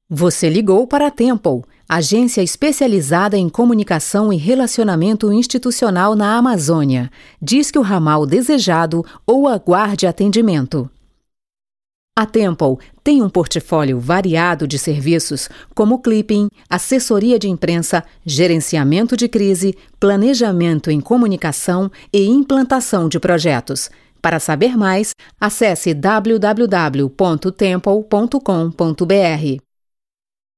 Você ligou para a Temple, agência especializada em comunicação e relacionamento institucional na Amazônia. Disque o ramal desejado ou aguarde atendimento. A Temple tem um portfólio variado de serviços como clipping, assessoria de imprensa, gerenciamento de crise, planejamento em comunicação e implantação de projetos. Para saber mais, acesse www.temple.com.br.